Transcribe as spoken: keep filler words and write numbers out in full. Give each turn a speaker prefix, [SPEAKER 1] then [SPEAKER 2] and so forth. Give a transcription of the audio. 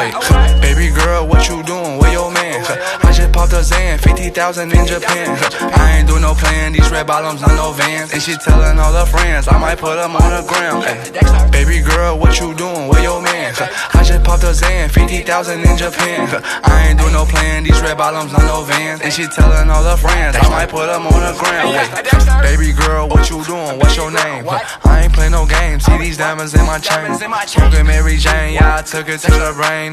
[SPEAKER 1] wait. Baby girl, what you doing? Where your man? I just popped a Zan, fifty thousand in Japan. I ain't do no plan, these red bottoms on no Vans. And she telling all her friends, I might put them on the gram. Ay. Baby girl, what you doing? Where your man? I just popped a Zan, fifty thousand in Japan. I ain't do no plan, these red bottoms on no Vans. And she telling all her friends, I might put them on the gram. Ay. Baby girl, what you doing? What's your name? I ain't play no games, see these diamonds in my chain. Smoking Mary Jane, yeah, I took it to the brain.